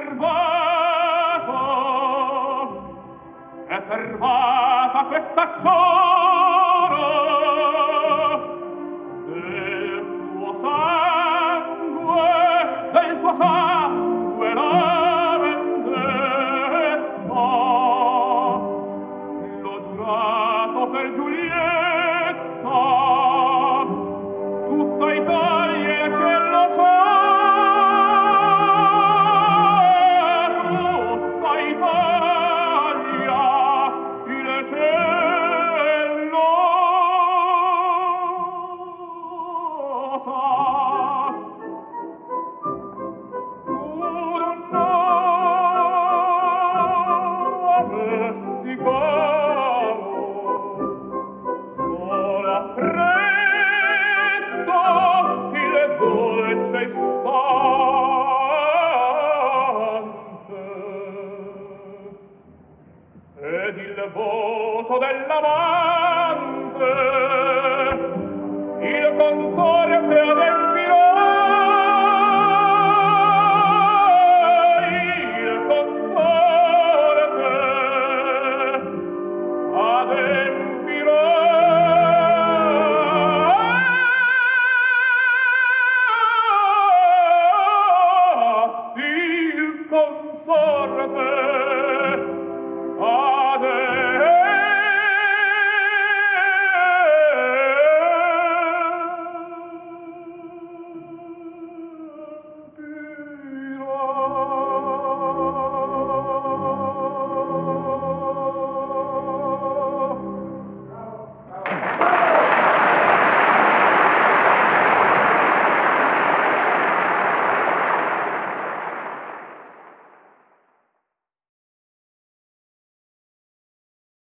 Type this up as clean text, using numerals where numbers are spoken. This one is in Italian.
è fermata questa giora del tuo sangue la vendetta. L'ho giurato per Giulietta, tutta Italia ce lo sa, tutta Italia il cielo sa. Pur non sola freddo il dolce istante ed il voto dell'amante il consorte